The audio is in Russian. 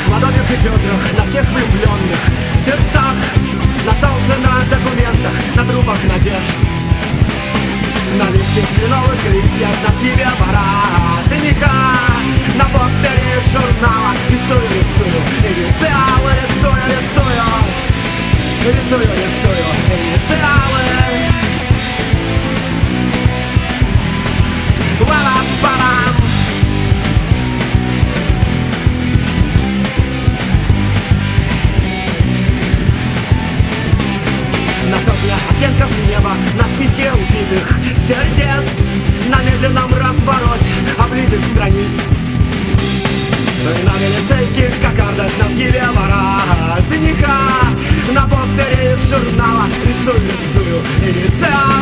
ладонях и бедрах, на всех влюбленных сердцах, на солнце, на документах, на трубах надежд, на листьях кленовых листьях, на сливе воротника, на постере журнала. Рисую, рисую, инициалы, рисую инициалы. Ла-ла-ба-лам. На сотни оттенков неба, на списке убитых сердец, на медленном развороте облитых страниц, на милицейских кокардах, на сгибе воротника, на постере из журнала. Рисую инициалы.